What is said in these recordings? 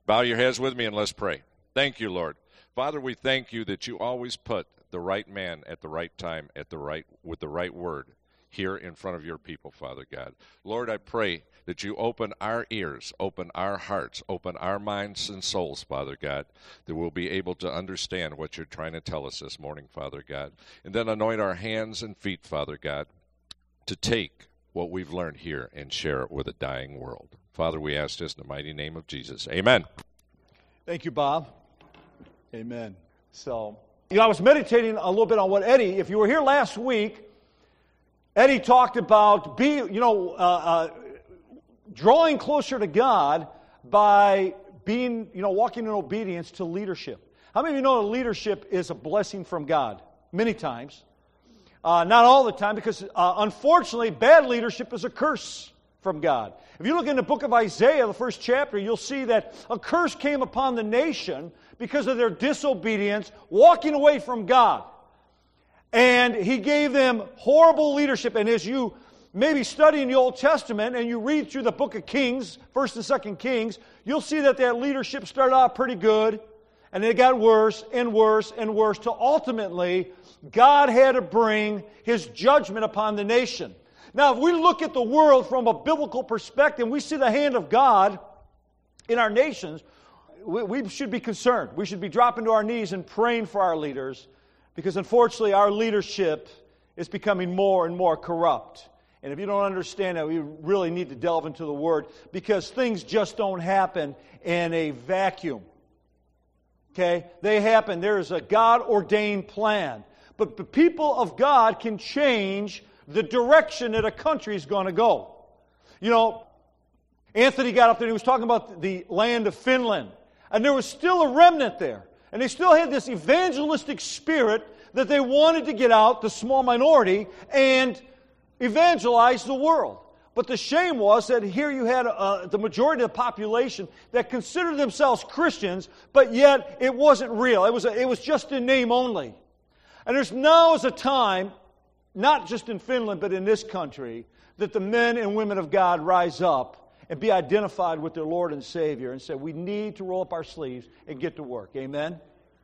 Bow your heads with me and let's pray. Thank you, Lord. Father, we thank you that you always put the right man at the right time, with the right word here in front of your people, Father God. Lord, I pray that you open our ears, open our hearts, open our minds and souls, Father God, that we'll be able to understand what you're trying to tell us this morning, Father God. And then anoint our hands and feet, Father God, to take what we've learned here and share it with a dying world. Father, we ask this in the mighty name of Jesus. Amen. Thank you, Bob. Amen. So, I was meditating a little bit on what Eddie, if you were here last week, Eddie talked about drawing closer to God by being, walking in obedience to leadership. How many of you know that leadership is a blessing from God? Many times. Not all the time, because unfortunately, bad leadership is a curse from God. If you look in the book of Isaiah, the first chapter, you'll see that a curse came upon the nation because of their disobedience, walking away from God. And He gave them horrible leadership. And as you maybe study in the Old Testament and you read through the book of Kings, 1st and 2nd Kings, you'll see that leadership started out pretty good, and it got worse and worse and worse, till ultimately God had to bring His judgment upon the nation. Now, if we look at the world from a biblical perspective, we see the hand of God in our nations, we should be concerned. We should be dropping to our knees and praying for our leaders, because unfortunately our leadership is becoming more and more corrupt. And if you don't understand that, we really need to delve into the Word, because things just don't happen in a vacuum. Okay? They happen. There is a God-ordained plan. But the people of God can change the direction that a country is going to go. Anthony got up there and he was talking about the land of Finland. And there was still a remnant there. And they still had this evangelistic spirit that they wanted to get out, the small minority, and evangelize the world. But the shame was that here you had the majority of the population that considered themselves Christians, but yet it wasn't real. It was just in name only. And there's now is a time, not just in Finland, but in this country, that the men and women of God rise up and be identified with their Lord and Savior and say, we need to roll up our sleeves and get to work. Amen?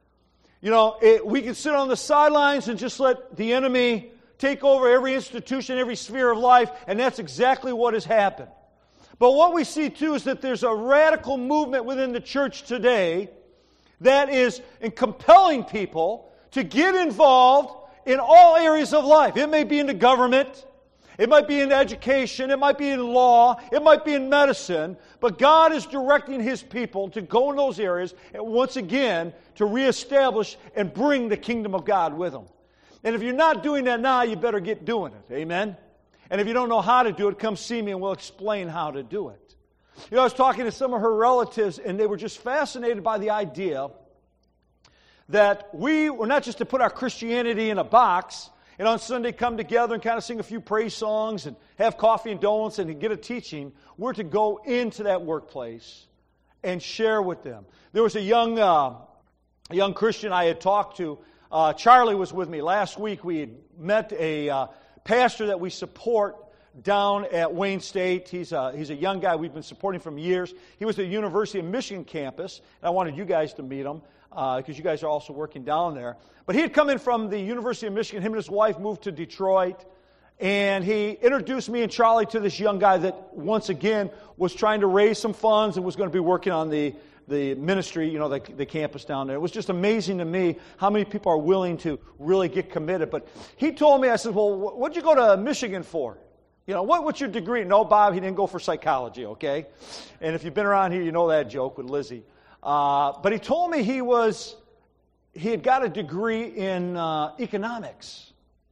We can sit on the sidelines and just let the enemy take over every institution, every sphere of life, and that's exactly what has happened. But what we see, too, is that there's a radical movement within the church today that is compelling people to get involved in all areas of life. It may be in the government, it might be in education, it might be in law, it might be in medicine, but God is directing His people to go in those areas and once again to reestablish and bring the kingdom of God with them. And if you're not doing that now, you better get doing it. Amen? And if you don't know how to do it, come see me and we'll explain how to do it. I was talking to some of her relatives and they were just fascinated by the idea that we were not just to put our Christianity in a box and on Sunday come together and kind of sing a few praise songs and have coffee and donuts and get a teaching. We're to go into that workplace and share with them. There was a young Christian I had talked to. Charlie was with me. Last week we had met a pastor that we support down at Wayne State. He's a young guy we've been supporting for years. He was at the University of Michigan campus, and I wanted you guys to meet him because you guys are also working down there. But he had come in from the University of Michigan. Him and his wife moved to Detroit, and he introduced me and Charlie to this young guy that, once again, was trying to raise some funds and was going to be working on the ministry, the campus down there. It was just amazing to me how many people are willing to really get committed. But he told me, I said, well, what'd you go to Michigan for? What's your degree? No, Bob, he didn't go for psychology, okay? And if you've been around here, you know that joke with Lizzie. But he told me he had got a degree in economics.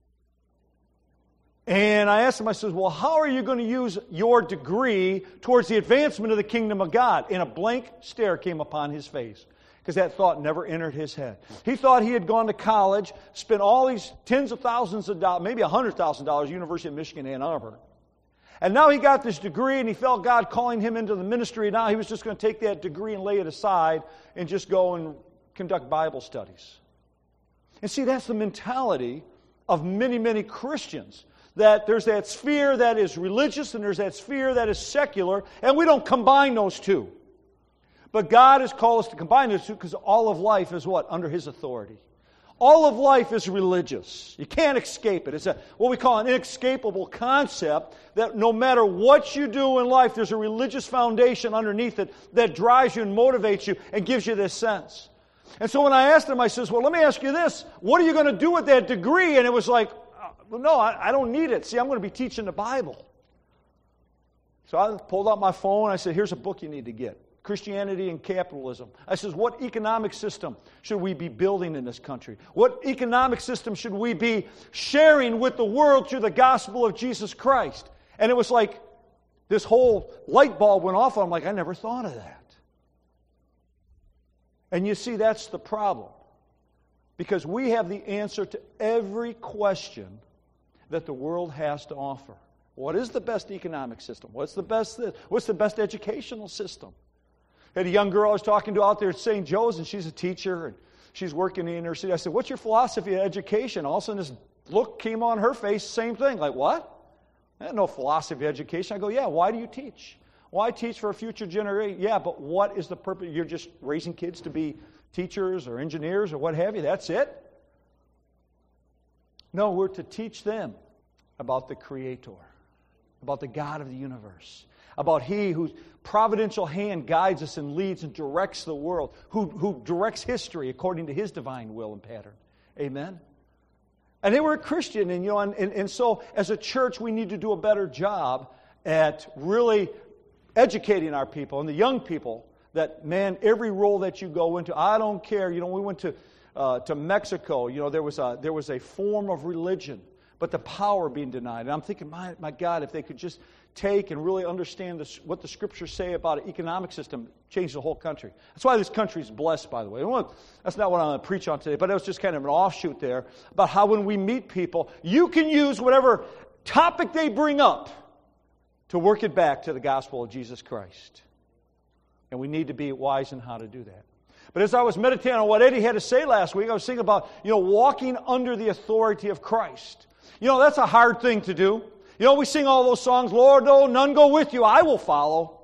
And I asked him, I said, well, how are you going to use your degree towards the advancement of the kingdom of God? And a blank stare came upon his face, because that thought never entered his head. He thought he had gone to college, spent all these tens of thousands of dollars, maybe $100,000, University of Michigan, Ann Arbor. And now he got this degree, and he felt God calling him into the ministry, and now he was just going to take that degree and lay it aside and just go and conduct Bible studies. And see, that's the mentality of many, many Christians. That there's that sphere that is religious and there's that sphere that is secular, and we don't combine those two. But God has called us to combine the two because all of life is what? Under His authority. All of life is religious. You can't escape it. It's what we call an inescapable concept that no matter what you do in life, there's a religious foundation underneath it that drives you and motivates you and gives you this sense. And so when I asked him, I says, well, let me ask you this. What are you going to do with that degree? And it was like, well, no, I don't need it. See, I'm going to be teaching the Bible. So I pulled out my phone. I said, here's a book you need to get. Christianity and Capitalism. I says, what economic system should we be building in this country? What economic system should we be sharing with the world through the gospel of Jesus Christ? And it was like this whole light bulb went off. I'm like, I never thought of that. And you see, that's the problem. Because we have the answer to every question that the world has to offer. What is the best economic system? What's the best educational system? I had a young girl I was talking to out there at St. Joe's, and she's a teacher, and she's working in the university. I said, what's your philosophy of education? All of a sudden, this look came on her face, same thing. Like, what? I had no philosophy of education. I go, yeah, why do you teach? Why teach for a future generation? Yeah, but what is the purpose? You're just raising kids to be teachers or engineers or what have you. That's it? No, we're to teach them about the Creator, about the God of the universe, about He whose providential hand guides us and leads and directs the world, who directs history according to His divine will and pattern. Amen? And they were a Christian, and so as a church we need to do a better job at really educating our people and the young people that, man, every role that you go into, I don't care. We went to Mexico. There was a form of religion, but the power being denied. And I'm thinking, my God, if they could just take and really understand what the Scriptures say about an economic system, change the whole country. That's why this country is blessed, by the way. That's not what I'm going to preach on today, but it was just kind of an offshoot there about how when we meet people, you can use whatever topic they bring up to work it back to the gospel of Jesus Christ. And we need to be wise in how to do that. But as I was meditating on what Eddie had to say last week, I was thinking about, walking under the authority of Christ. That's a hard thing to do. We sing all those songs, Lord, no, none go with you, I will follow.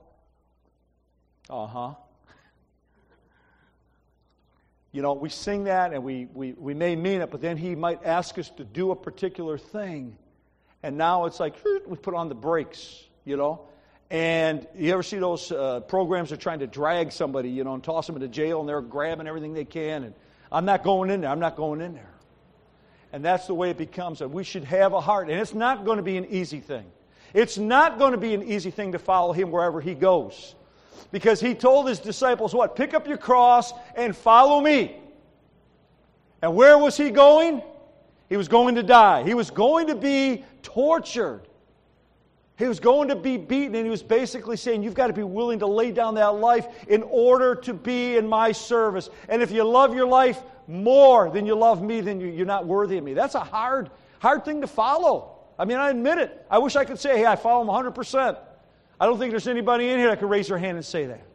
We sing that and we may mean it, but then He might ask us to do a particular thing. And now it's like, we put on the brakes, And you ever see those programs that are trying to drag somebody, and toss them into jail, and they're grabbing everything they can, and I'm not going in there. And that's the way it becomes. And we should have a heart. And it's not going to be an easy thing. It's not going to be an easy thing to follow Him wherever He goes. Because He told His disciples what? Pick up your cross and follow Me. And where was He going? He was going to die. He was going to be tortured. He was going to be beaten, and He was basically saying, you've got to be willing to lay down that life in order to be in My service. And if you love your life more than you love Me, then you're not worthy of Me. That's a hard thing to follow. I mean, I admit it. I wish I could say, hey, I follow Him 100%. I don't think there's anybody in here that could raise their hand and say that.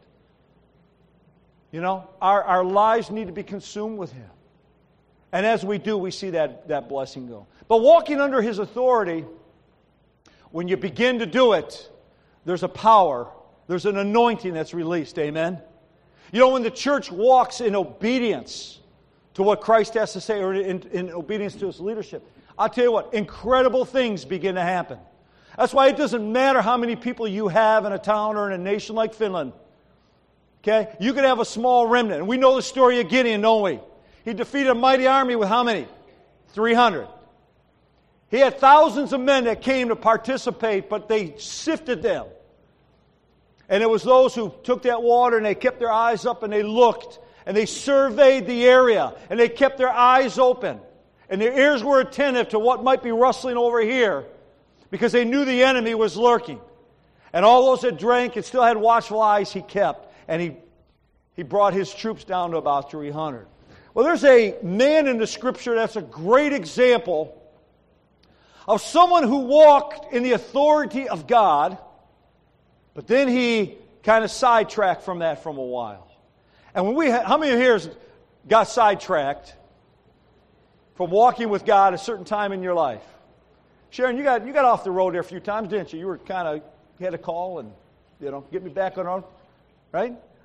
Our lives need to be consumed with Him. And as we do, we see that blessing go. But walking under His authority, when you begin to do it, there's a power, there's an anointing that's released. Amen? When the church walks in obedience to what Christ has to say, or in obedience to His leadership, I'll tell you what, incredible things begin to happen. That's why it doesn't matter how many people you have in a town or in a nation like Finland. Okay? You can have a small remnant. And we know the story of Gideon, don't we? He defeated a mighty army with how many? 300. He had thousands of men that came to participate, but they sifted them. And it was those who took that water and they kept their eyes up and they looked and they surveyed the area and they kept their eyes open and their ears were attentive to what might be rustling over here because they knew the enemy was lurking. And all those that drank and still had watchful eyes, he kept. And he brought his troops down to about 300. Well, there's a man in the Scripture that's a great example of someone who walked in the authority of God, but then he kind of sidetracked from that from a while. And how many of you here got sidetracked from walking with God at a certain time in your life? Sharon, you got off the road there a few times, didn't you? You had a call and, get me back on road, right?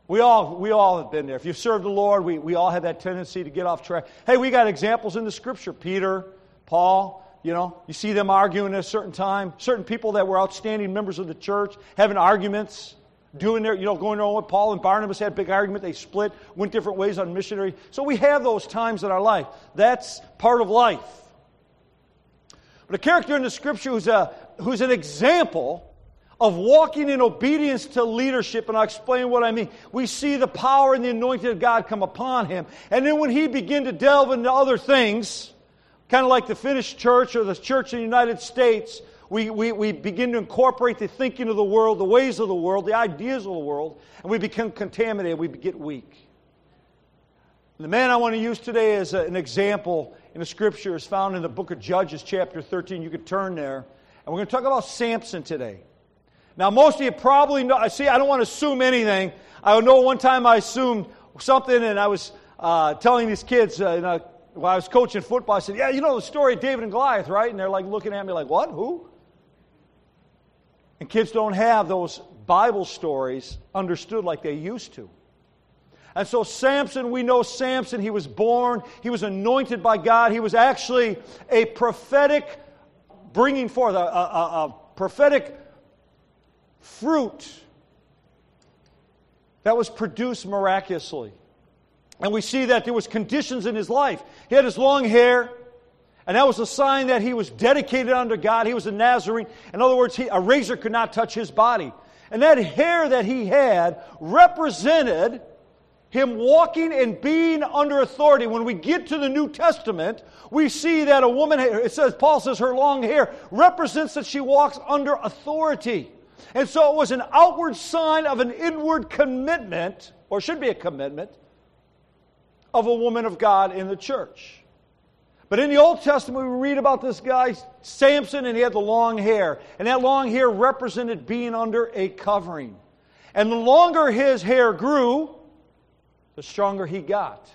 We all have been there. If you've served the Lord, we all have that tendency to get off track. Hey, we got examples in the Scripture. Peter, Paul, you see them arguing at a certain time. Certain people that were outstanding members of the church having arguments, going their own way. Paul and Barnabas had a big argument. They split, went different ways on missionary. So we have those times in our life. That's part of life. But a character in the Scripture who's an example of walking in obedience to leadership, and I'll explain what I mean. We see the power and the anointing of God come upon him. And then when he began to delve into other things, kind of like the Finnish church or the church in the United States, we begin to incorporate the thinking of the world, the ways of the world, the ideas of the world, and we become contaminated, we get weak. The man I want to use today as an example in the Scripture is found in the book of Judges, chapter 13. You can turn there. And we're going to talk about Samson today. Now, most of you probably know, I don't want to assume anything. I know one time I assumed something, and I was telling these kids, while I was coaching football, I said, yeah, you know the story of David and Goliath, right? And they're like looking at me like, what? Who? And kids don't have those Bible stories understood like they used to. And so Samson, we know Samson, he was born, he was anointed by God. He was actually a prophetic bringing forth, a prophetic fruit that was produced miraculously. And we see that there was conditions in his life. He had his long hair, and that was a sign that he was dedicated unto God. He was a Nazarene. In other words, a razor could not touch his body. And that hair that he had represented him walking and being under authority. When we get to the New Testament, we see that a woman, Paul says her long hair represents that she walks under authority. And so it was an outward sign of an inward commitment, or should be a commitment, of a woman of God in the church. But in the Old Testament, we read about this guy, Samson, and he had the long hair. And that long hair represented being under a covering. And the longer his hair grew, the stronger he got.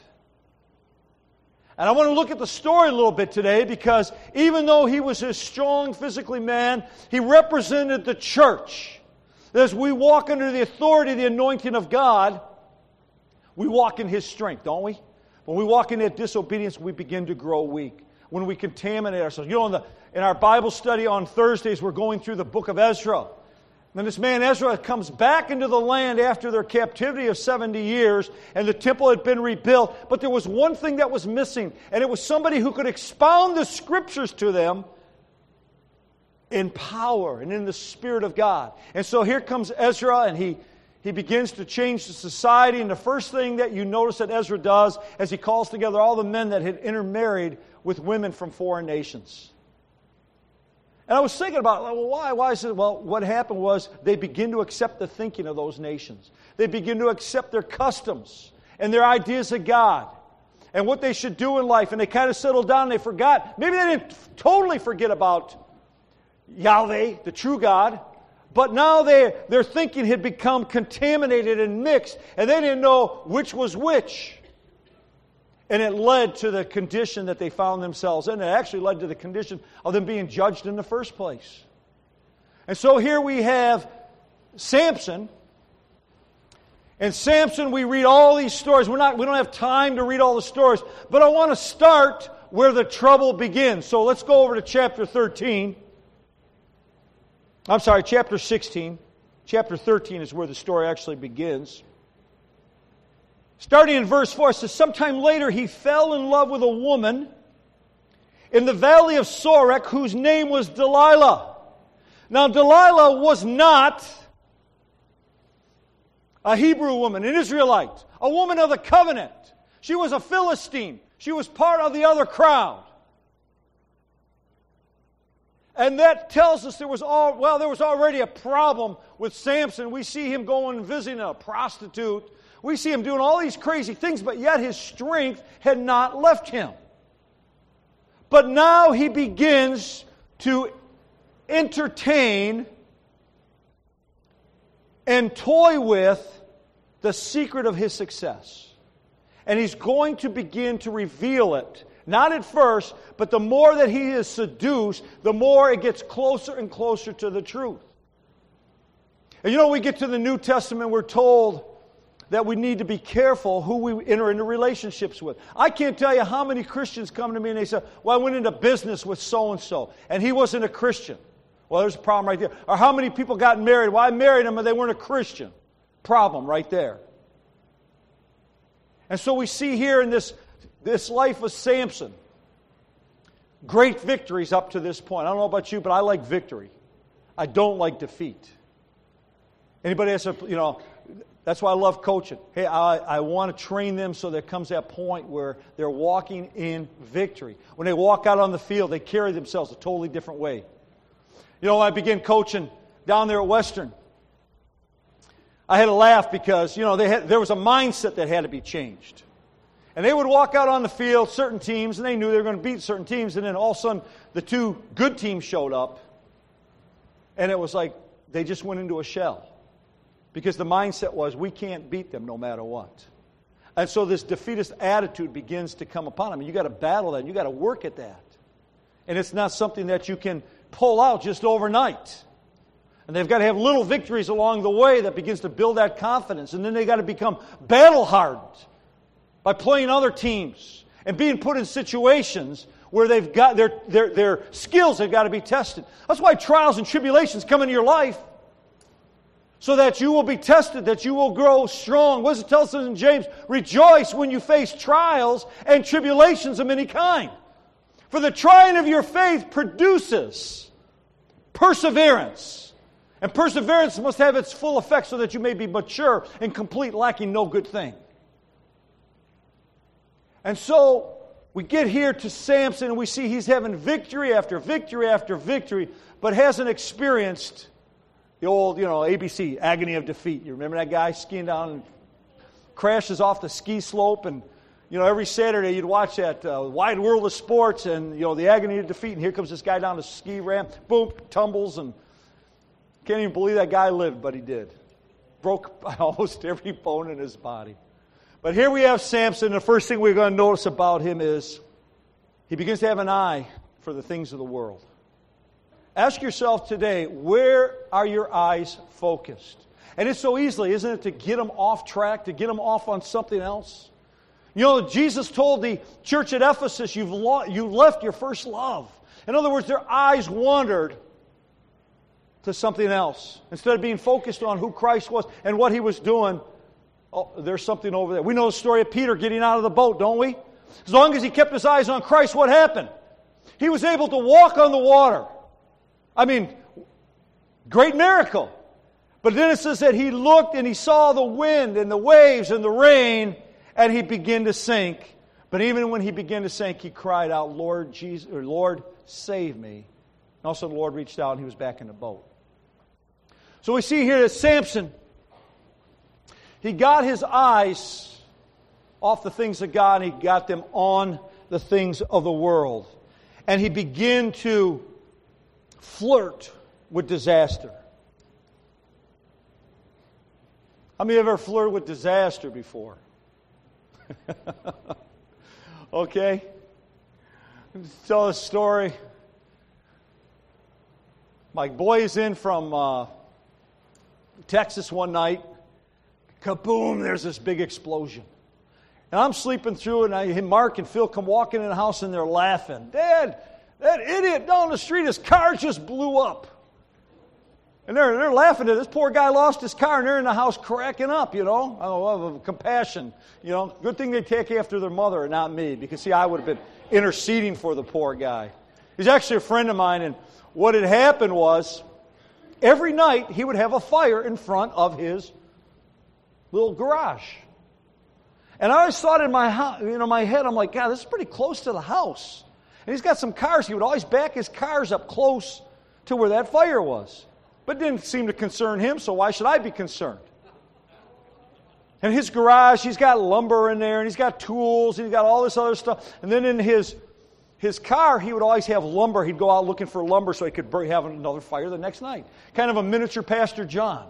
And I want to look at the story a little bit today because even though he was a strong physically man, he represented the church. As we walk under the authority, the anointing of God, we walk in His strength, don't we? When we walk in that disobedience, we begin to grow weak. When we contaminate ourselves. In our Bible study on Thursdays, we're going through the book of Ezra. And this man Ezra comes back into the land after their captivity of 70 years, and the temple had been rebuilt. But there was one thing that was missing, and it was somebody who could expound the Scriptures to them in power and in the Spirit of God. And so here comes Ezra, and he begins to change the society. And the first thing that you notice that Ezra does is he calls together all the men that had intermarried with women from foreign nations. And I was thinking about, well, why? Why is it? Well, what happened was they begin to accept the thinking of those nations. They begin to accept their customs and their ideas of God and what they should do in life. And they kind of settled down and they forgot. Maybe they didn't totally forget about Yahweh, the true God. But now their thinking had become contaminated and mixed. And they didn't know which was which. And it led to the condition that they found themselves in. It actually led to the condition of them being judged in the first place. And so here we have Samson. And Samson, we read all these stories. We don't have time to read all the stories. But I want to start where the trouble begins. So let's go over to chapter 13. I'm sorry, chapter 16. Chapter 13 is where the story actually begins. Starting in verse 4, it says, sometime later he fell in love with a woman in the valley of Sorek whose name was Delilah. Now Delilah was not a Hebrew woman, an Israelite, a woman of the covenant. She was a Philistine. She was part of the other crowd. And that tells us there was already a problem with Samson. We see him going and visiting a prostitute. We see him doing all these crazy things, but yet his strength had not left him. But now he begins to entertain and toy with the secret of his success. And he's going to begin to reveal it. Not at first, but the more that he is seduced, the more it gets closer and closer to the truth. And we get to the New Testament, we're told that we need to be careful who we enter into relationships with. I can't tell you how many Christians come to me and they say, well, I went into business with so-and-so, and he wasn't a Christian. Well, there's a problem right there. Or how many people got married? Well, I married them, and they weren't a Christian. Problem right there. And so we see here in this life of Samson, great victories up to this point. I don't know about you, but I like victory. I don't like defeat. Anybody has that's why I love coaching. Hey, I want to train them so there comes that point where they're walking in victory. When they walk out on the field, they carry themselves a totally different way. When I began coaching down there at Western, I had to laugh because, there was a mindset that had to be changed. And they would walk out on the field, certain teams, and they knew they were going to beat certain teams, and then all of a sudden the two good teams showed up, and it was like they just went into a shell. Because the mindset was, we can't beat them no matter what. And so this defeatist attitude begins to come upon them. And you've got to battle that, and you've got to work at that. And it's not something that you can pull out just overnight. And they've got to have little victories along the way that begins to build that confidence. And then they've got to become battle-hardened by playing other teams and being put in situations where they've got their skills have got to be tested. That's why trials and tribulations come into your life. So that you will be tested, that you will grow strong. What does it tell us in James? Rejoice when you face trials and tribulations of many kind. For the trying of your faith produces perseverance. And perseverance must have its full effect so that you may be mature and complete, lacking no good thing. And so we get here to Samson and we see he's having victory after victory after victory, but hasn't experienced the old, ABC, agony of defeat. You remember that guy skiing down and crashes off the ski slope, and every Saturday you'd watch that Wide World of Sports, and the agony of defeat. And here comes this guy down the ski ramp, boom, tumbles, and can't even believe that guy lived, but he did. Broke almost every bone in his body. But here we have Samson. The first thing we're going to notice about him is he begins to have an eye for the things of the world. Ask yourself today, where are your eyes focused? And it's so easily, isn't it, to get them off track, to get them off on something else? Jesus told the church at Ephesus, you left your first love. In other words, their eyes wandered to something else. Instead of being focused on who Christ was and what He was doing, there's something over there. We know the story of Peter getting out of the boat, don't we? As long as he kept his eyes on Christ, what happened? He was able to walk on the water. Great miracle. But then it says that he looked and he saw the wind and the waves and the rain, and he began to sink. But even when he began to sink, he cried out, Lord, save me. And also the Lord reached out and he was back in the boat. So we see here that Samson, he got his eyes off the things of God and he got them on the things of the world. And he began to flirt with disaster. How many of you ever flirted with disaster before? Okay. I'll tell a story. My boy's in from Texas one night. Kaboom, there's this big explosion. And I'm sleeping through it, and Mark and Phil come walking in the house and they're laughing. Dad, that idiot down the street, his car just blew up. And they're laughing at this poor guy lost his car, and they're in the house cracking up, of compassion. Good thing they take after their mother and not me, because, I would have been interceding for the poor guy. He's actually a friend of mine, and what had happened was, every night he would have a fire in front of his little garage. And I always thought in my head, I'm like, God, this is pretty close to the house. And he's got some cars. He would always back his cars up close to where that fire was. But it didn't seem to concern him, so why should I be concerned? In his garage, he's got lumber in there, and he's got tools, and he's got all this other stuff. And then in his car, he would always have lumber. He'd go out looking for lumber so he could have another fire the next night. Kind of a miniature Pastor John,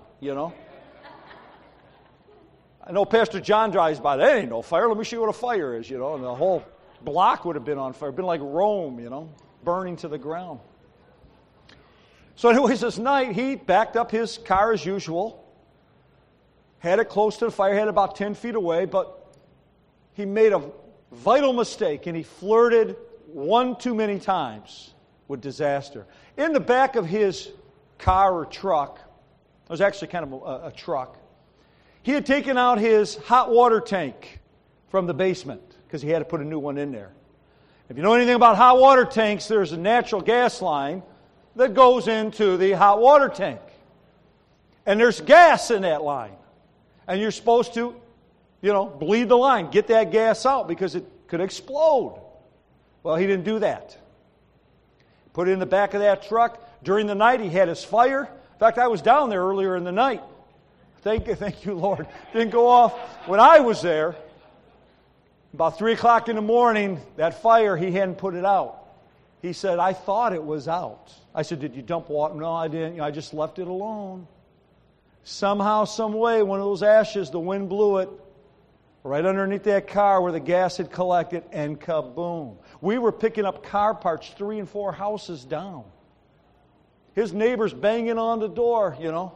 I know Pastor John drives by. That ain't no fire. Let me show you what a fire is, And the whole block would have been on fire. It'd been like Rome, burning to the ground. So anyways, this night, he backed up his car as usual. had it close to the fire, had it about 10 feet away, but he made a vital mistake, and he flirted one too many times with disaster. In the back of his car or truck, it was actually kind of a truck, he had taken out his hot water tank from the basement because he had to put a new one in there. If you know anything about hot water tanks, there's a natural gas line that goes into the hot water tank. And there's gas in that line. And you're supposed to, bleed the line, get that gas out because it could explode. Well, he didn't do that. Put it in the back of that truck. During the night, he had his fire. In fact, I was down there earlier in the night. Thank you, Lord. Didn't go off when I was there. About 3 o'clock in the morning, that fire, he hadn't put it out. He said, I thought it was out. I said, did you dump water? No, I didn't. I just left it alone. Somehow, some way, one of those ashes, the wind blew it right underneath that car where the gas had collected, and kaboom. We were picking up car parts 3 and 4 houses down. His neighbor's banging on the door,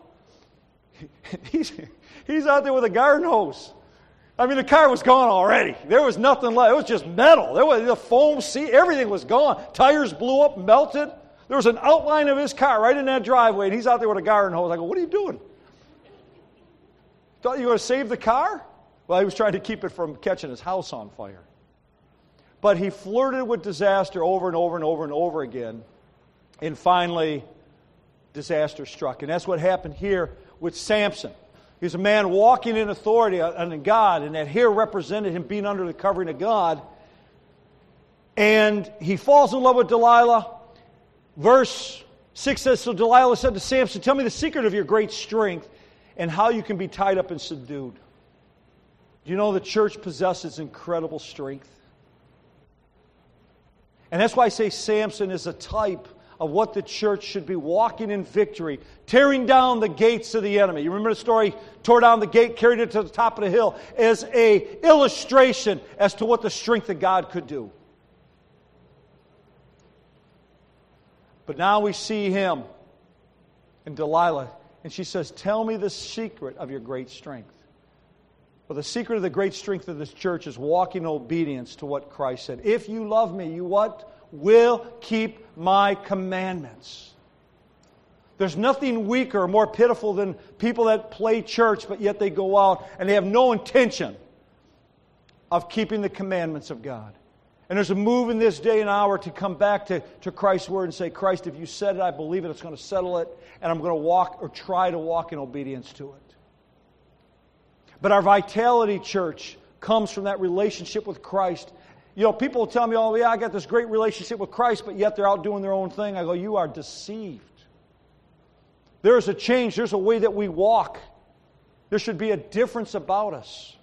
He's out there with a garden hose. I mean, the car was gone already. There was nothing left. It was just metal. There was the foam seat. Everything was gone. Tires blew up, melted. There was an outline of his car right in that driveway, and he's out there with a garden hose. I go, what are you doing? Thought you were going to save the car? Well, he was trying to keep it from catching his house on fire. But he flirted with disaster over and over and over and over again. And finally, disaster struck. And that's what happened here with Samson. He's a man walking in authority under God, and that here represented him being under the covering of God. And he falls in love with Delilah. Verse 6 says, so Delilah said to Samson, tell me the secret of your great strength and how you can be tied up and subdued. Do you know the church possesses incredible strength? And that's why I say Samson is a type of what the church should be walking in victory, tearing down the gates of the enemy. You remember the story, tore down the gate, carried it to the top of the hill, as an illustration as to what the strength of God could do. But now we see him and Delilah, and she says, tell me the secret of your great strength. Well, the secret of the great strength of this church is walking in obedience to what Christ said. If you love me, you what? Will keep my commandments. There's nothing weaker or more pitiful than people that play church, but yet they go out and they have no intention of keeping the commandments of God. And there's a move in this day and hour to come back to Christ's Word and say, Christ, if you said it, I believe it, it's going to settle it, and I'm going to walk or try to walk in obedience to it. But our vitality, church, comes from that relationship with Christ. People will tell me, oh, yeah, I got this great relationship with Christ, but yet they're out doing their own thing. I go, you are deceived. There's a change. There's a way that we walk. There should be a difference about us.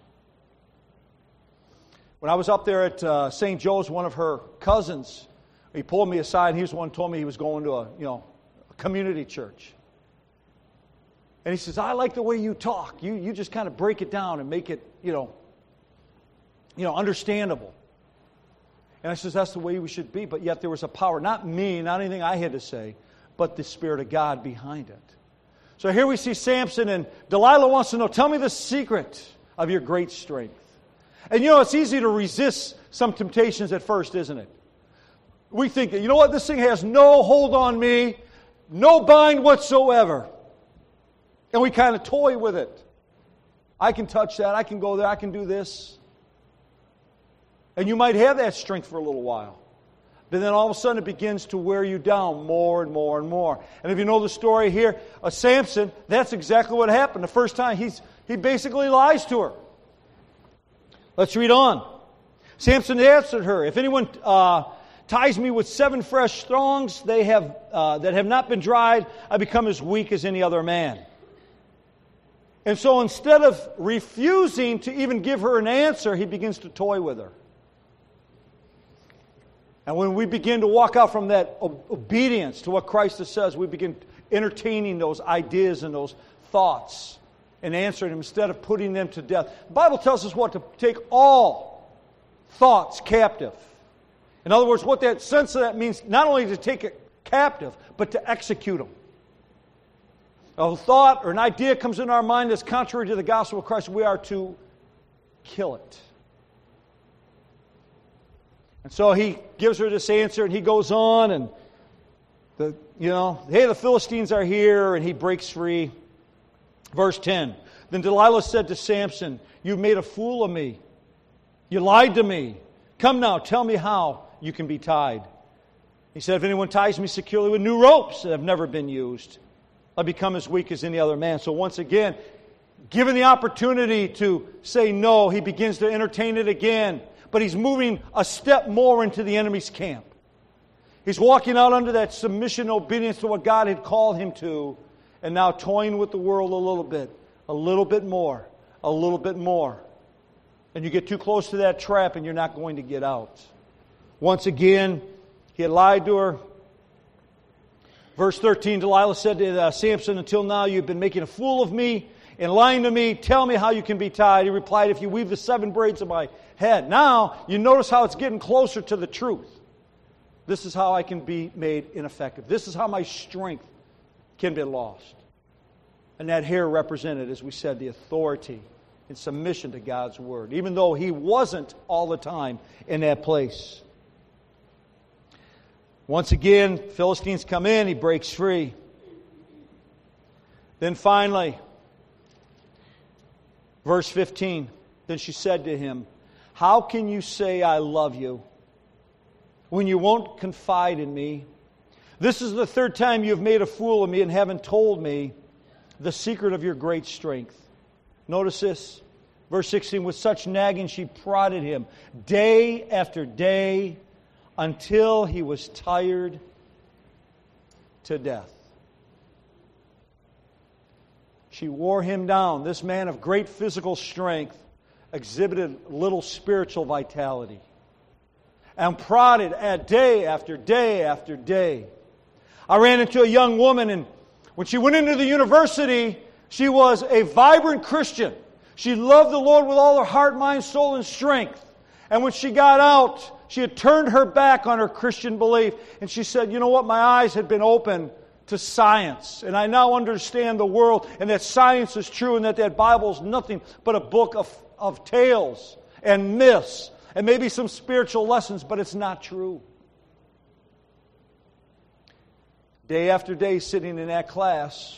When I was up there at St. Joe's, one of her cousins, he pulled me aside, and he was the one who told me he was going to a community church. And he says, I like the way you talk. You just kind of break it down and make it, understandable. And I says, that's the way we should be. But yet there was a power, not me, not anything I had to say, but the Spirit of God behind it. So here we see Samson, and Delilah wants to know, tell me the secret of your great strength. And it's easy to resist some temptations at first, isn't it? We think that, this thing has no hold on me, no bind whatsoever. And we kind of toy with it. I can touch that, I can go there, I can do this. And you might have that strength for a little while. But then all of a sudden it begins to wear you down more and more and more. And if you know the story here of Samson, that's exactly what happened. The first time he basically lies to her. Let's read on. Samson answered her, if anyone ties me with 7 fresh thongs that have not been dried, I become as weak as any other man. And so instead of refusing to even give her an answer, he begins to toy with her. And when we begin to walk out from that obedience to what Christ says, we begin entertaining those ideas and those thoughts and answering them instead of putting them to death. The Bible tells us what? To take all thoughts captive. In other words, what that sense of that means, not only to take it captive, but to execute them. a thought or an idea comes in our mind that's contrary to the gospel of Christ, we are to kill it. And so he gives her this answer, and he goes on, and hey, the Philistines are here, and he breaks free. Verse 10, then Delilah said to Samson, you've made a fool of me. You lied to me. Come now, tell me how you can be tied. He said, if anyone ties me securely with new ropes that have never been used, I become as weak as any other man. So once again, given the opportunity to say no, he begins to entertain it again. But he's moving a step more into the enemy's camp. He's walking out under that submission and obedience to what God had called him to, and now toying with the world a little bit more, a little bit more. And you get too close to that trap and you're not going to get out. Once again, he had lied to her. Verse 13, Delilah said to Samson, until now you've been making a fool of me and lying to me. Tell me how you can be tied. He replied, if you weave the 7 braids of my head. Now, you notice how it's getting closer to the truth. This is how I can be made ineffective. This is how my strength can be lost. And that hair represented, as we said, the authority and submission to God's Word, even though he wasn't all the time in that place. Once again, Philistines come in, he breaks free. Then finally, verse 15, then she said to him, how can you say I love you when you won't confide in me? This is the 3rd time you have made a fool of me and haven't told me the secret of your great strength. Notice this. Verse 16, with such nagging she prodded him day after day until he was tired to death. She wore him down. This man of great physical strength exhibited little spiritual vitality. And prodded at day after day after day. I ran into a young woman, and when she went into the university, she was a vibrant Christian. She loved the Lord with all her heart, mind, soul, and strength. And when she got out, she had turned her back on her Christian belief. And she said, you know what? My eyes had been opened to science. And I now understand the world, and that science is true, and that Bible is nothing but a book of tales and myths and maybe some spiritual lessons, but it's not true. Day after day sitting in that class,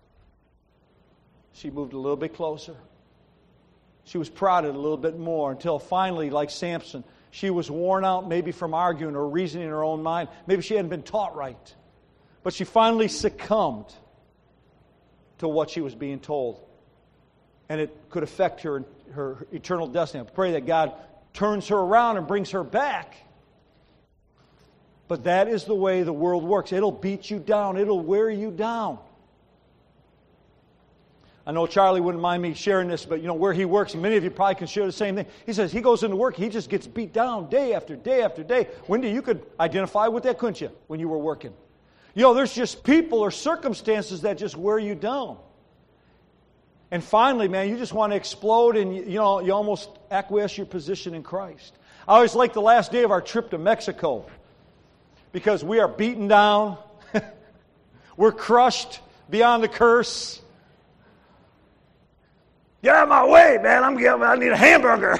she moved a little bit closer. She was prodded a little bit more until finally, like Samson, she was worn out maybe from arguing or reasoning in her own mind. Maybe she hadn't been taught right. But she finally succumbed to what she was being told. And it could affect her eternal destiny. I pray that God turns her around and brings her back. But that is the way the world works. It'll beat you down. It'll wear you down. I know Charlie wouldn't mind me sharing this, but where he works, many of you probably can share the same thing. He says he goes into work, he just gets beat down day after day after day. Wendy, you could identify with that, couldn't you, when you were working? There's just people or circumstances that just wear you down. And finally, man, you just want to explode, and you almost acquiesce your position in Christ. I always like the last day of our trip to Mexico, because we are beaten down, we're crushed beyond the curse. Get out of my way, man! I need a hamburger.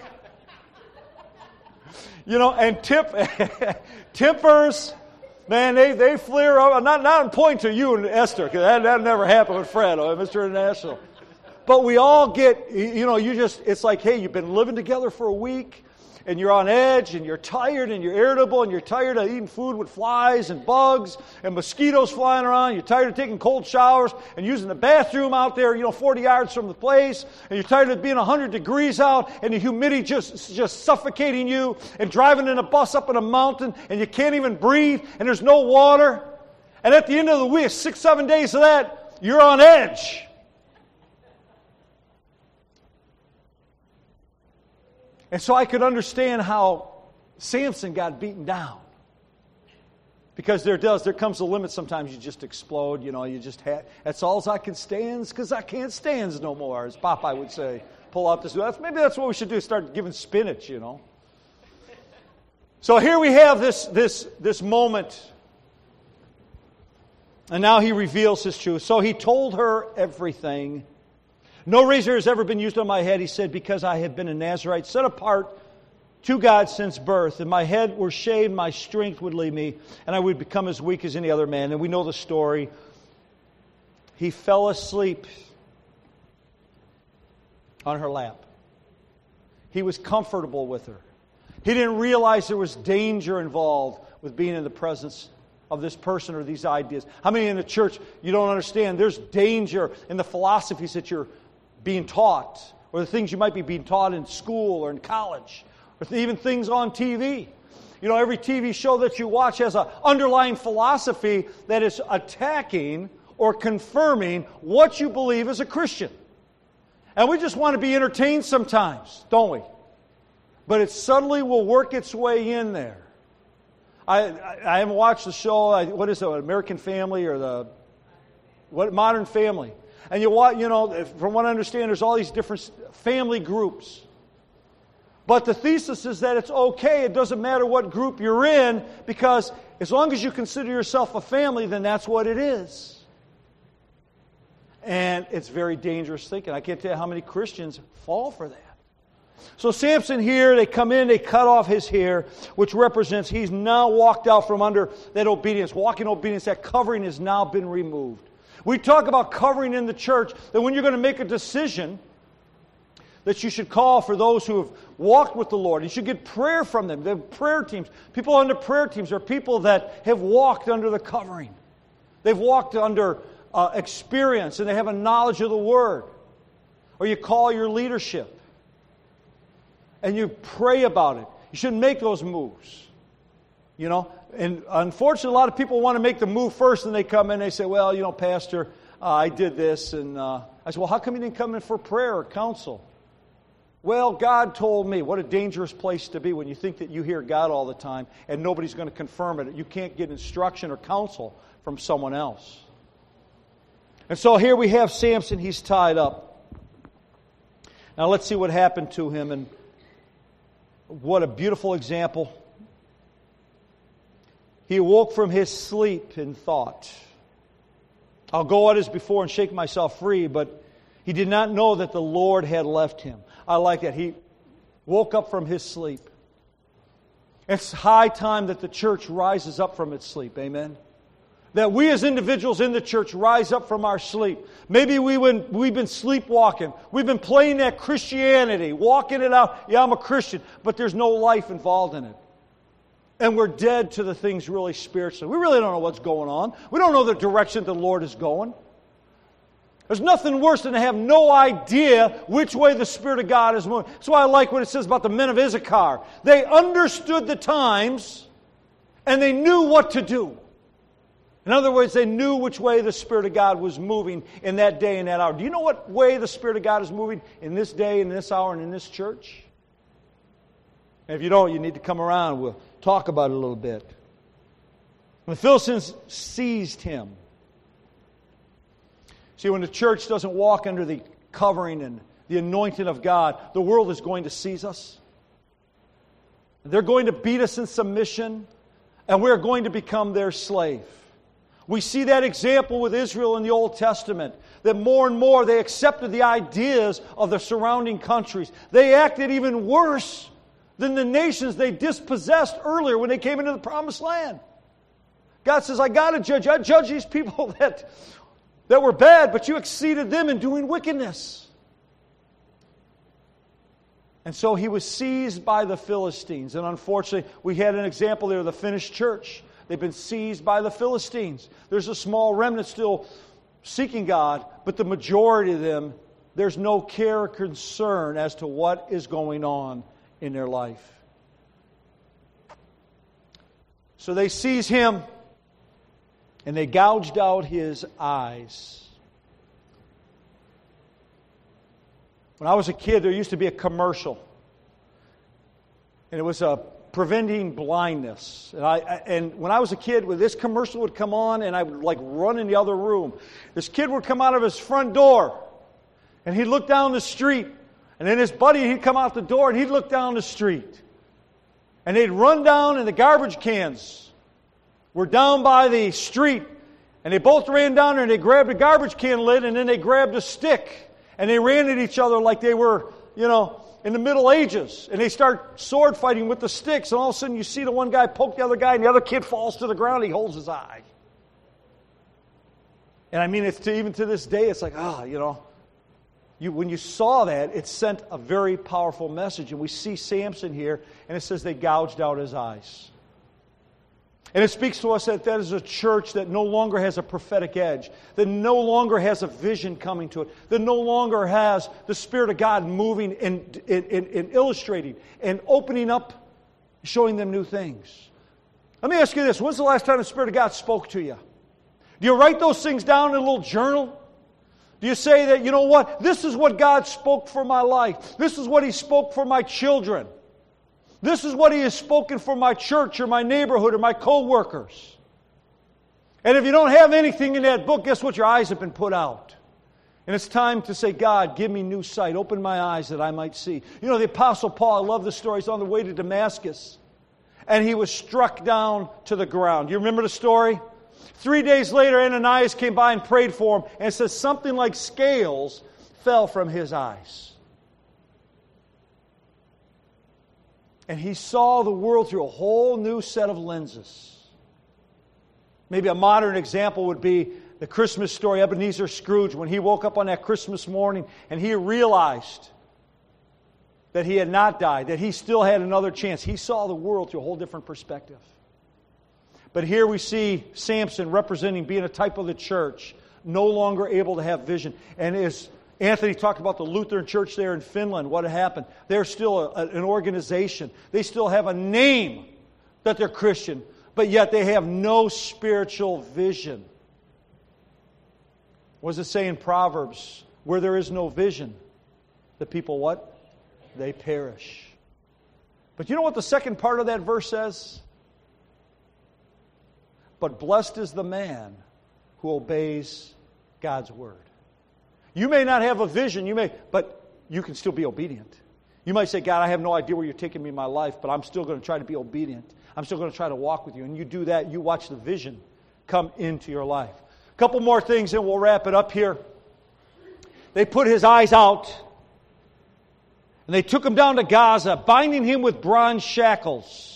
And tempers, man, they flare up. Not point to you and Esther, because that never happened with Fred or Mr. International. But we all get, it's like, hey, you've been living together for a week, and you're on edge, and you're tired, and you're irritable, and you're tired of eating food with flies and bugs and mosquitoes flying around. You're tired of taking cold showers and using the bathroom out there, 40 yards from the place. And you're tired of being 100 degrees out and the humidity just suffocating you, and driving in a bus up in a mountain, and you can't even breathe, and there's no water. And at the end of the week, 6-7 days of that, you're on edge. And so I could understand how Samson got beaten down. Because there comes a limit sometimes you just explode, that's all I can stand, because I can't stand no more, as Popeye would say. Pull out this. Maybe that's what we should do, start giving spinach, So here we have this moment. And now he reveals his truth. So he told her everything. No razor has ever been used on my head, he said, because I have been a Nazirite, set apart to God since birth. If my head were shaved, my strength would leave me, and I would become as weak as any other man. And we know the story. He fell asleep on her lap. He was comfortable with her. He didn't realize there was danger involved with being in the presence of this person or these ideas. How many in the church you don't understand? There's danger in the philosophies that you're being taught, or the things you might be being taught in school or in college, or even things on TV. You know, every TV show that you watch has an underlying philosophy that is attacking or confirming what you believe as a Christian. And we just want to be entertained sometimes, don't we? But it subtly will work its way in there. I haven't watched the show, what is it, American Family or Modern Family. And you know, from what I understand, there's all these different family groups. But the thesis is that it's okay, it doesn't matter what group you're in, because as long as you consider yourself a family, then that's what it is. And it's very dangerous thinking. I can't tell you how many Christians fall for that. So Samson here, they come in, they cut off his hair, which represents he's now walked out from under that obedience. Walking obedience, that covering has now been removed. We talk about covering in the church, that when you're going to make a decision, that you should call for those who have walked with the Lord. You should get prayer from them. The prayer teams, people under prayer teams are people that have walked under the covering. They've walked under experience, and they have a knowledge of the Word. Or you call your leadership, and you pray about it. You shouldn't make those moves. You know? And unfortunately, a lot of people want to make the move first, and they come in and they say, well, you know, Pastor, I did this. And I said, well, how come you didn't come in for prayer or counsel? Well, God told me. What a dangerous place to be when you think that you hear God all the time and nobody's going to confirm it. You can't get instruction or counsel from someone else. And so here we have Samson. He's tied up. Now let's see what happened to him, and what a beautiful example. He awoke from his sleep and thought, I'll go out as before and shake myself free, but he did not know that the Lord had left him. I like that. He woke up from his sleep. It's high time that the church rises up from its sleep. Amen? That we as individuals in the church rise up from our sleep. Maybe we've been sleepwalking. We've been playing that Christianity, walking it out. Yeah, I'm a Christian, but there's no life involved in it. And we're dead to the things really spiritually. We really don't know what's going on. We don't know the direction the Lord is going. There's nothing worse than to have no idea which way the Spirit of God is moving. That's why I like what it says about the men of Issachar. They understood the times, and they knew what to do. In other words, they knew which way the Spirit of God was moving in that day and that hour. Do you know what way the Spirit of God is moving in this day, in this hour, and in this church? And if you don't, you need to come around. We'll talk about it a little bit. When the Philistines seized him. See, when the church doesn't walk under the covering and the anointing of God, the world is going to seize us. They're going to beat us in submission, and we're going to become their slave. We see that example with Israel in the Old Testament, that more and more they accepted the ideas of the surrounding countries. They acted even worse than the nations they dispossessed earlier when they came into the Promised Land. God says, I got to judge. I judge these people that were bad, but you exceeded them in doing wickedness. And so he was seized by the Philistines. And unfortunately, we had an example there of the Finnish church. They've been seized by the Philistines. There's a small remnant still seeking God, but the majority of them, there's no care or concern as to what is going on in their life. So they seized him, and they gouged out his eyes. When I was a kid, there used to be a commercial. And it was preventing blindness. And when I was a kid, when this commercial would come on, and I would run in the other room. This kid would come out of his front door, and he'd look down the street. And then his buddy, he'd come out the door, and he'd look down the street. And they'd run down, and the garbage cans were down by the street. And they both ran down there and they grabbed a garbage can lid and then they grabbed a stick. And they ran at each other like they were, in the Middle Ages. And they start sword fighting with the sticks. And all of a sudden you see the one guy poke the other guy and the other kid falls to the ground. He holds his eye. And I mean, even to this day, it's like, when you saw that, it sent a very powerful message. And we see Samson here, and it says they gouged out his eyes. And it speaks to us that is a church that no longer has a prophetic edge, that no longer has a vision coming to it, that no longer has the Spirit of God moving and illustrating and opening up, showing them new things. Let me ask you this. When's the last time the Spirit of God spoke to you? Do you write those things down in a little journal? Do you say that, you know what, this is what God spoke for my life. This is what He spoke for my children. This is what He has spoken for my church or my neighborhood or my co-workers. And if you don't have anything in that book, guess what? Your eyes have been put out. And it's time to say, God, give me new sight. Open my eyes that I might see. The Apostle Paul, I love this story. He's on the way to Damascus. And he was struck down to the ground. You remember the story? 3 days later, Ananias came by and prayed for him. And it says something like scales fell from his eyes. And he saw the world through a whole new set of lenses. Maybe a modern example would be the Christmas story, Ebenezer Scrooge, when he woke up on that Christmas morning and he realized that he had not died, that he still had another chance. He saw the world through a whole different perspective. But here we see Samson representing, being a type of the church, no longer able to have vision. And as Anthony talked about the Lutheran church there in Finland, what had happened. They're still an organization. They still have a name that they're Christian, but yet they have no spiritual vision. What does it say in Proverbs? Where there is no vision, the people what? They perish. But you know what the second part of that verse says? But blessed is the man who obeys God's word. You may not have a vision, but you can still be obedient. You might say, God, I have no idea where you're taking me in my life, but I'm still going to try to be obedient. I'm still going to try to walk with you. And you do that, you watch the vision come into your life. A couple more things, and we'll wrap it up here. They put his eyes out, and they took him down to Gaza, binding him with bronze shackles.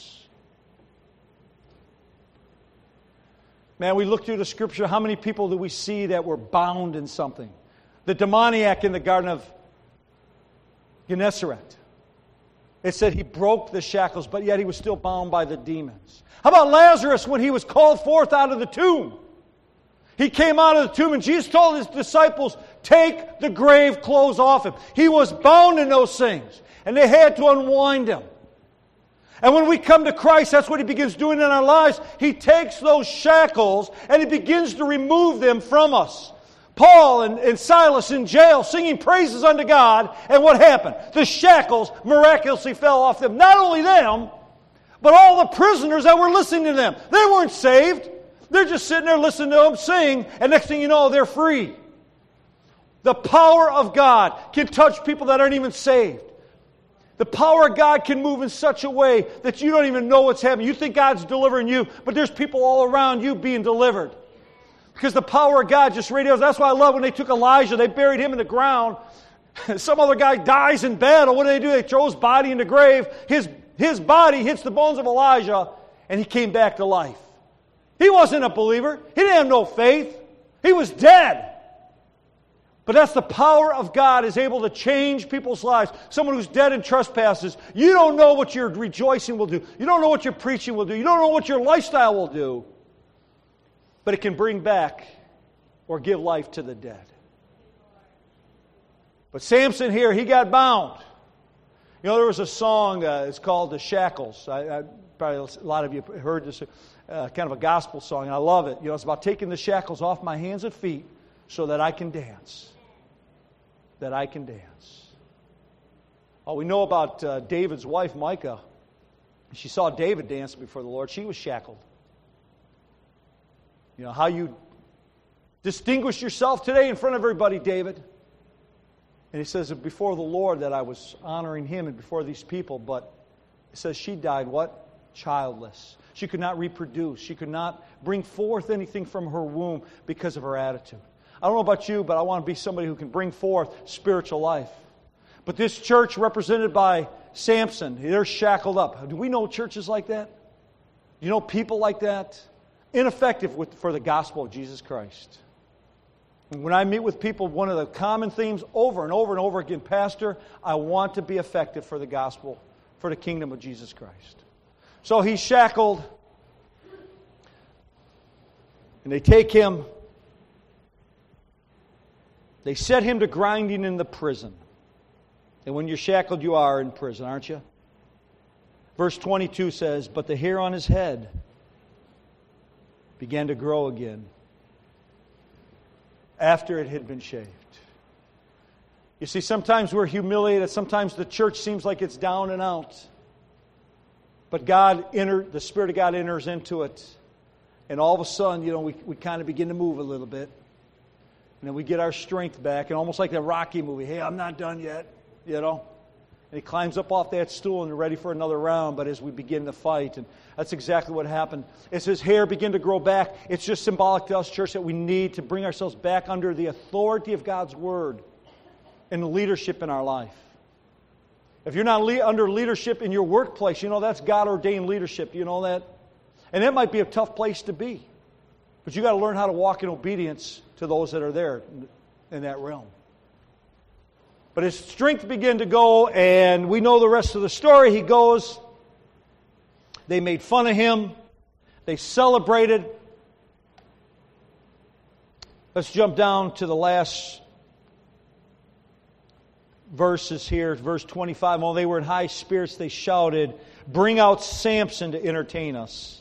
Man, we look through the Scripture, how many people do we see that were bound in something? The demoniac in the Garden of Gennesaret. It said he broke the shackles, but yet he was still bound by the demons. How about Lazarus when he was called forth out of the tomb? He came out of the tomb and Jesus told his disciples, take the grave clothes off him. He was bound in those things, and they had to unwind him. And when we come to Christ, that's what He begins doing in our lives. He takes those shackles and He begins to remove them from us. Paul and Silas in jail singing praises unto God, and what happened? The shackles miraculously fell off them. Not only them, but all the prisoners that were listening to them. They weren't saved. They're just sitting there listening to them sing, and next thing you know, they're free. The power of God can touch people that aren't even saved. The power of God can move in such a way that you don't even know what's happening. You think God's delivering you, but there's people all around you being delivered. Because the power of God just radiates. That's why I love when they took Elijah, they buried him in the ground. Some other guy dies in battle. What do? They throw his body in the grave. His body hits the bones of Elijah, and he came back to life. He wasn't a believer. He didn't have no faith. He was dead. But that's the power of God is able to change people's lives. Someone who's dead in trespasses, you don't know what your rejoicing will do. You don't know what your preaching will do. You don't know what your lifestyle will do. But it can bring back or give life to the dead. But Samson here, he got bound. You know, there was a song, it's called The Shackles. Probably a lot of you have heard this, kind of a gospel song, and I love it. You know, it's about taking the shackles off my hands and feet so that I can dance. That I can dance. Oh, we know about David's wife, Micah. She saw David dancing before the Lord. She was shackled. You know, how you distinguished yourself today in front of everybody, David. And he says, before the Lord that I was honoring Him and before these people, but it says she died what? childless. She could not reproduce. She could not bring forth anything from her womb because of her attitude. I don't know about you, but I want to be somebody who can bring forth spiritual life. But this church represented by Samson, they're shackled up. Do we know churches like that? Do you know people like that? Ineffective for the gospel of Jesus Christ. And when I meet with people, one of the common themes over and over and over again, Pastor, I want to be effective for the gospel, for the kingdom of Jesus Christ. So he's shackled, and they take him, they set him to grinding in the prison. And when you're shackled, you are in prison, aren't you? Verse 22 says, but the hair on his head began to grow again after it had been shaved. You see, sometimes we're humiliated. Sometimes the church seems like it's down and out. But the Spirit of God enters into it. And all of a sudden, we kind of begin to move a little bit. And then we get our strength back. And almost like the Rocky movie, hey, I'm not done yet, And he climbs up off that stool and ready for another round. But as we begin to fight, and that's exactly what happened. As his hair began to grow back, it's just symbolic to us, church, that we need to bring ourselves back under the authority of God's Word and the leadership in our life. If you're not under leadership in your workplace, that's God-ordained leadership. You know that? And it might be a tough place to be. But you've got to learn how to walk in obedience to those that are there in that realm. But his strength began to go, and we know the rest of the story. He goes, they made fun of him, they celebrated. Let's jump down to the last verses here, verse 25. While they were in high spirits, they shouted, bring out Samson to entertain us.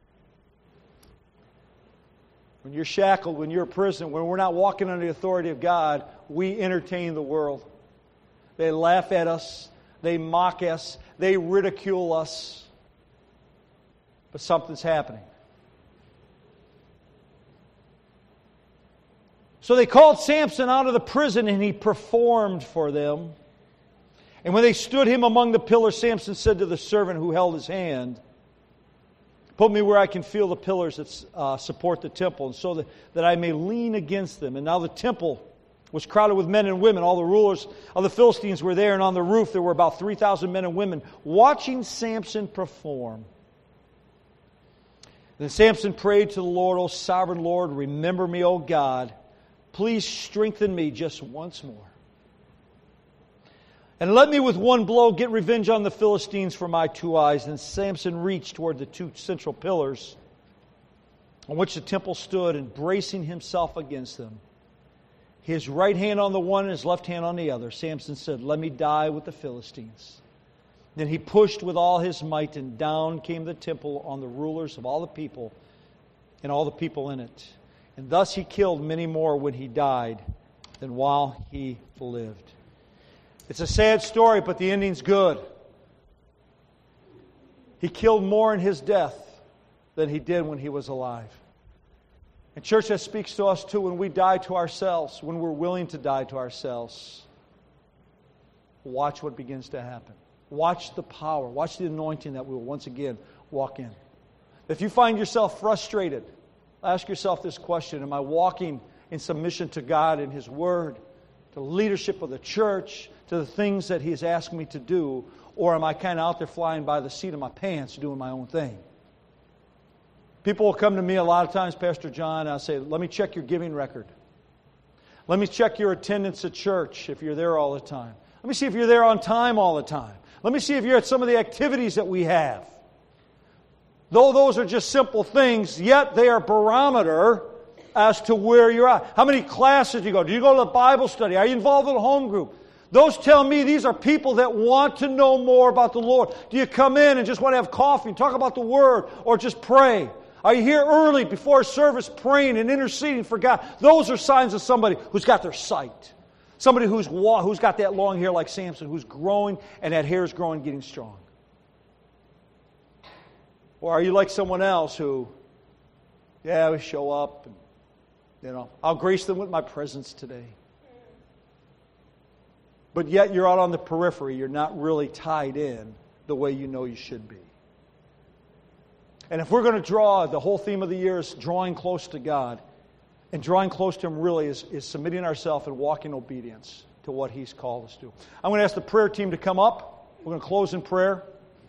When you're shackled, when you're a prisoner, when we're not walking under the authority of God, we entertain the world. They laugh at us. They mock us. They ridicule us. But something's happening. So they called Samson out of the prison, and he performed for them. And when they stood him among the pillars, Samson said to the servant who held his hand, put me where I can feel the pillars that support the temple, and so that I may lean against them. And now the temple was crowded with men and women. All the rulers of the Philistines were there, and on the roof there were about 3,000 men and women watching Samson perform. Then Samson prayed to the Lord, O sovereign Lord, remember me, O God. Please strengthen me just once more. And let me with one blow get revenge on the Philistines for my 2 eyes. And Samson reached toward the 2 central pillars on which the temple stood, and bracing himself against them, his right hand on the one and his left hand on the other, Samson said, let me die with the Philistines. Then he pushed with all his might, and down came the temple on the rulers of all the people and all the people in it. And thus he killed many more when he died than while he lived. It's a sad story, but the ending's good. He killed more in his death than he did when he was alive. And church, that speaks to us too when we die to ourselves, when we're willing to die to ourselves. Watch what begins to happen. Watch the power. Watch the anointing that we will once again walk in. If you find yourself frustrated, ask yourself this question: am I walking in submission to God and His Word, to the leadership of the church, to the things that He has asked me to do, or am I kind of out there flying by the seat of my pants doing my own thing? People will come to me a lot of times, Pastor John, and I'll say, let me check your giving record. Let me check your attendance at church if you're there all the time. Let me see if you're there on time all the time. Let me see if you're at some of the activities that we have. Though those are just simple things, yet they are a barometer as to where you're at. How many classes do you go? Do you go to the Bible study? Are you involved in a home group? Those tell me these are people that want to know more about the Lord. Do you come in and just want to have coffee and talk about the Word, or just pray? Are you here early before service praying and interceding for God? Those are signs of somebody who's got their sight. Somebody who's got that long hair like Samson, who's growing, and that hair is growing, getting strong. Or are you like someone else who, we show up, and, I'll grace them with my presence today. But yet you're out on the periphery. You're not really tied in the way you know you should be. And if we're going to draw, the whole theme of the year is drawing close to God. And drawing close to Him really is submitting ourselves and walking in obedience to what He's called us to. I'm going to ask the prayer team to come up. We're going to close in prayer.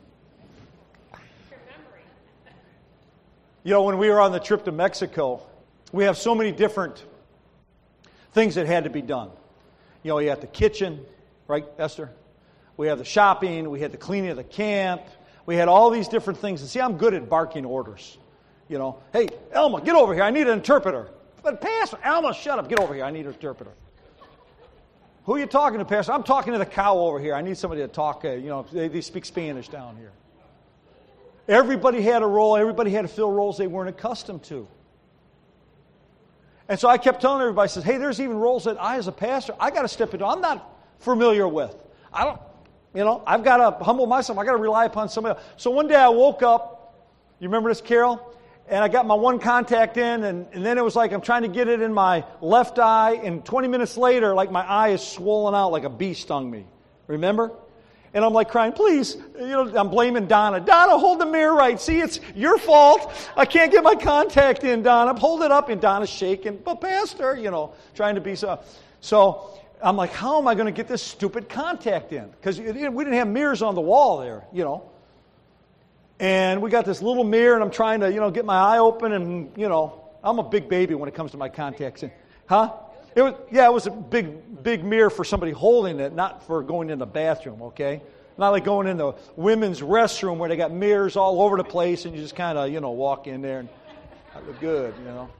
You know, when we were on the trip to Mexico, we have so many different things that had to be done. You know, you had the kitchen, right, Esther? We have the shopping. We had the cleaning of the camp. We had all these different things. And see, I'm good at barking orders. You know, hey, Elma, get over here. I need an interpreter. But Pastor, Elma, shut up. Get over here. I need an interpreter. Who are you talking to, Pastor? I'm talking to the cow over here. I need somebody to talk. They speak Spanish down here. Everybody had a role. Everybody had to fill roles they weren't accustomed to. And so I kept telling everybody, I said, hey, there's even roles that I, as a pastor, I got to step into. I'm not familiar with. I've got to humble myself. I've got to rely upon somebody else. So one day I woke up, you remember this, Carol? And I got my one contact in, and then it was like I'm trying to get it in my left eye, and 20 minutes later, like my eye is swollen out like a bee stung me. Remember? And I'm like crying, please. I'm blaming Donna. Donna, hold the mirror right. See, it's your fault. I can't get my contact in, Donna. Hold it up, and Donna's shaking. But Pastor, trying to be so. So I'm like, how am I going to get this stupid contact in? Because we didn't have mirrors on the wall there, And we got this little mirror, and I'm trying to, get my eye open, and, I'm a big baby when it comes to my contacts. Huh? It was a big mirror for somebody holding it, not for going in the bathroom, okay? Not like going in the women's restroom where they got mirrors all over the place, and you just kind of, walk in there and I look good,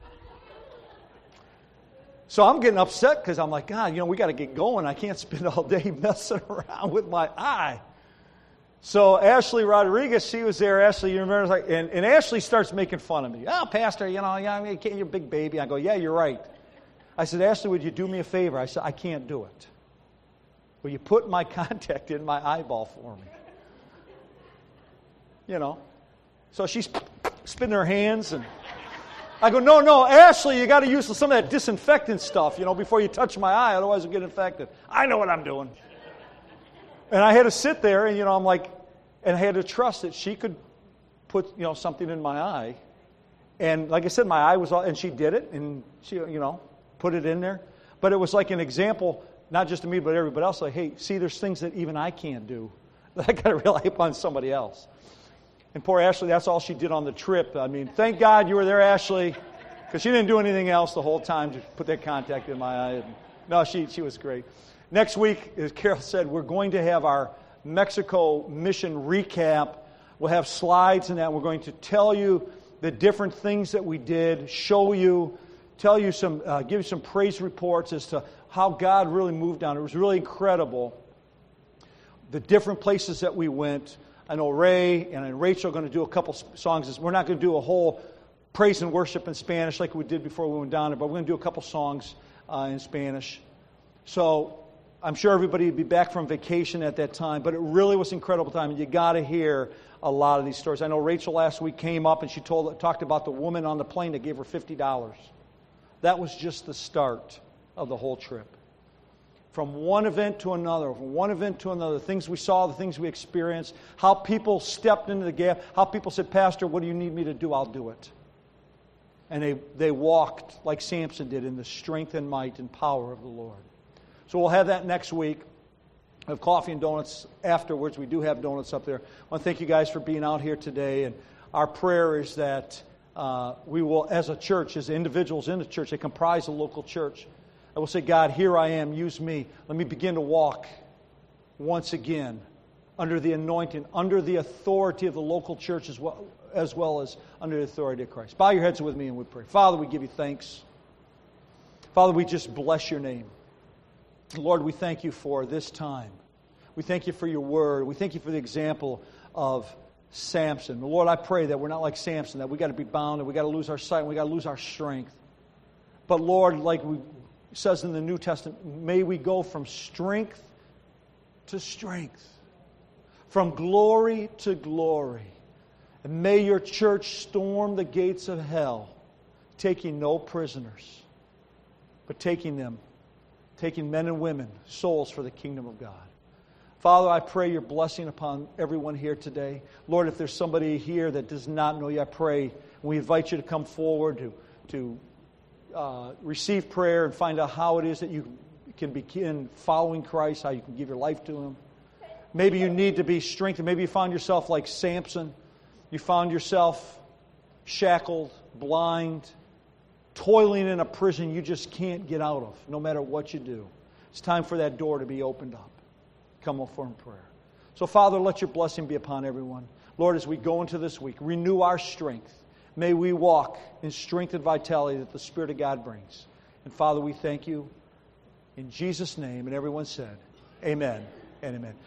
So I'm getting upset because I'm like, God, we got to get going. I can't spend all day messing around with my eye. So Ashley Rodriguez, she was there. Ashley, you remember? And Ashley starts making fun of me. Oh, Pastor, you're a big baby. I go, yeah, you're right. I said, Ashley, would you do me a favor? I said, I can't do it. Will you put my contact in my eyeball for me? So she's spinning her hands, and I go, no, Ashley, you got to use some of that disinfectant stuff, before you touch my eye, otherwise it'll get infected. I know what I'm doing. And I had to sit there, and, I'm like, and I had to trust that she could put, something in my eye. And like I said, my eye was all, and she did it, and she, put it in there. But it was like an example, not just to me, but everybody else, like, hey, see, there's things that even I can't do. I got to rely upon somebody else. And poor Ashley, that's all she did on the trip. I mean, thank God you were there, Ashley, because she didn't do anything else the whole time to put that contact in my eye. No, she was great. Next week, as Carol said, we're going to have our Mexico mission recap. We'll have slides in that. We're going to tell you the different things that we did, show you, tell you give you some praise reports as to how God really moved down. It was really incredible. The different places that we went. I know Ray and Rachel are going to do a couple songs. We're not going to do a whole praise and worship in Spanish like we did before we went down there, but we're going to do a couple songs in Spanish. So I'm sure everybody would be back from vacation at that time, but it really was an incredible time, and you got to hear a lot of these stories. I know Rachel last week came up and she talked about the woman on the plane that gave her $50. That was just the start of the whole trip. From one event to another, things we saw, the things we experienced, how people stepped into the gap, how people said, Pastor, what do you need me to do? I'll do it. And they walked like Samson did in the strength and might and power of the Lord. So we'll have that next week. We have coffee and donuts afterwards. We do have donuts up there. I want to thank you guys for being out here today. And our prayer is that we will, as a church, as individuals in the church, they comprise a local church. I will say, God, here I am, use me. Let me begin to walk once again under the anointing, under the authority of the local church as well as under the authority of Christ. Bow your heads with me and we pray. Father, we give you thanks. Father, we just bless your name. Lord, we thank you for this time. We thank you for your word. We thank you for the example of Samson. Lord, I pray that we're not like Samson, that we got to be bound and we got to lose our sight and we got to lose our strength. But Lord, like it says in the New Testament, may we go from strength to strength, from glory to glory. And may your church storm the gates of hell, taking no prisoners, but taking men and women, souls for the kingdom of God. Father, I pray your blessing upon everyone here today. Lord, if there's somebody here that does not know you, I pray, we invite you to come forward to receive prayer and find out how it is that you can begin following Christ, how you can give your life to Him. Maybe you need to be strengthened. Maybe you found yourself like Samson. You found yourself shackled, blind, toiling in a prison you just can't get out of, no matter what you do. It's time for that door to be opened up. Come for in prayer. So, Father, let your blessing be upon everyone. Lord, as we go into this week, renew our strength. May we walk in strength and vitality that the Spirit of God brings. And, Father, we thank you in Jesus' name. And everyone said, amen and amen.